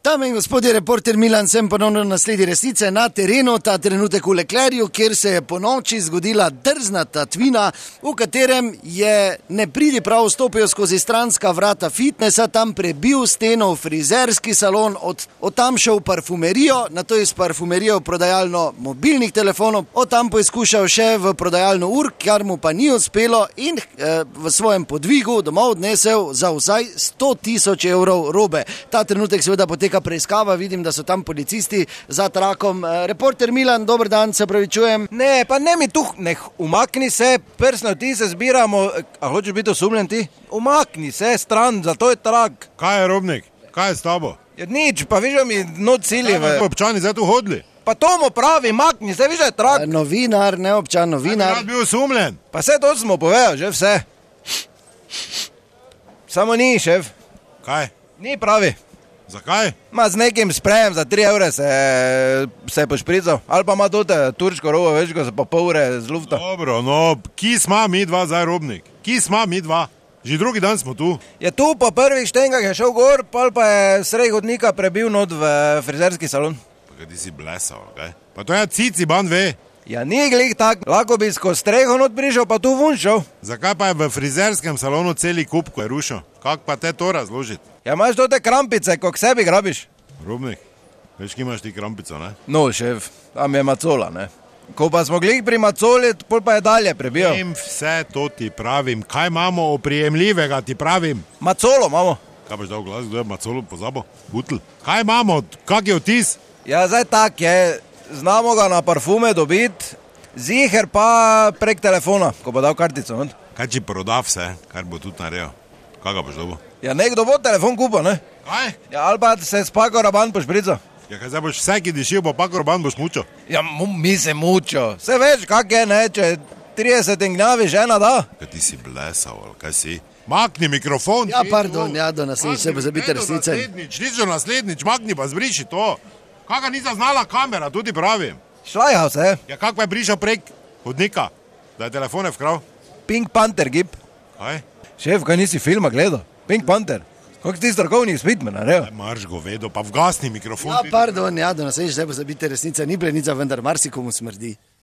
Dame in gospodje, reporter Milan, sem ponovno na sledi resnice na terenu, ta trenutek v Leclercu, kjer se je po noči zgodila drzna tatvina, v katerem je nepridiprav stopil skozi stranska vrata fitnesa, tam prebil steno v frizerski salon, od tam šel v parfumerijo, nato iz parfumerije v prodajalno mobilnih telefonov, od tam poizkušal še v prodajalno ur, kar mu pa ni uspelo in v svojem podvigu domov odnesel za vsaj 100.000 evrov robe. Ta trenutek seveda poteka preiskava, vidim, da so tam policisti za trakom. Reporter Milan, dober dan, se pravičujem. Ne, pa ne mi tu, umakni se, prsno ti se zbiramo, a hočeš biti osumljen ti? Umakni se, stran, zato je trak. Kaj je, Robnik? Kaj je s tabo? Ja, nič, pa viš, mi noč cilje. Kaj pa občani zdaj tu hodili? Pa to mu pravi, makni se, viš, je trak. Novinar, ne občan, novinar. Kaj bi bil osumljen? Pa vse to smo povedali, že vse. Samo ni, šef. Kaj? Ni pravi. Zakaj? Ma z nekim sprejem za 3 evre se je pošprical. Ali pa ima tudi turško robo, veš, ko se pa pol ure z lufta. Dobro, no, ki sma mi dva zdaj, Robnik? Ki sma mi dva? Že drugi dan smo tu. Je tu po prvih štengah je šel gor, pa je sredi hodnika prebil not v frizerski salon. Pa kaj ti si blesal, kaj? Pa to je cici, ban ve. Ja, ni glih tak, lahko bi skozi streho not prišel, pa tu vun šel. Zakaj pa je v frizerskem salonu celi kup, ko je rušil? Kak pa te to razložiti? Ja, imaš to te krampice, ko k sebi grabiš. Robnik, veš, ki imaš ti krampico, ne? No, šef, tam je macola, ne? Ko pa smo glih pri macoli, pol pa je dalje prebijal. Vem, vse to ti pravim. Kaj imamo oprijemljivega, ti pravim? Macolo imamo. Kaj boš dal glas, kdo je macolo pozabo? Butl. Kaj imamo, kak je vtis? Ja, zdaj tak je, znamo ga na parfume dobiti, ziher pa prek telefona, ko bo dal kartico. Ne? Kaj če proda vse, kar bo tudi naredil? Kaj ga boš dobil? Ja, nekdo bo telefon kupil, ne? Kaj? Ja, ali pa se s Paco Rabanne pošprica. Ja, kaj zdaj boš vse, ki dišijo, pa Paco Rabanne boš mučil? Ja, mi se mučil. Se veš, kak je, ne, če 30 gnjavi žena da. Kaj ti si blesal, ali kaj si? Makni mikrofon. Ja, pardon, ja, do naslednjič se bo zabiti resnice. Nič do naslednjič, makni pa zbriši to. Kaka ni zaznala kamera, tudi pravim. Šlajal se. Ja, kak pa je prišel prek hodnika, da je telefone vkral? Pink Panther gib. Kaj? Šef, kaj nisi filma gledal? Pink Panther. Kako ti strokovni izpitmen, ne? Marš govedo, pa vgasni mikrofon. Ja, pardon, ja, do naslednjič se bo zabiti resnice, ni plenica, vendar marsikomu smrdi.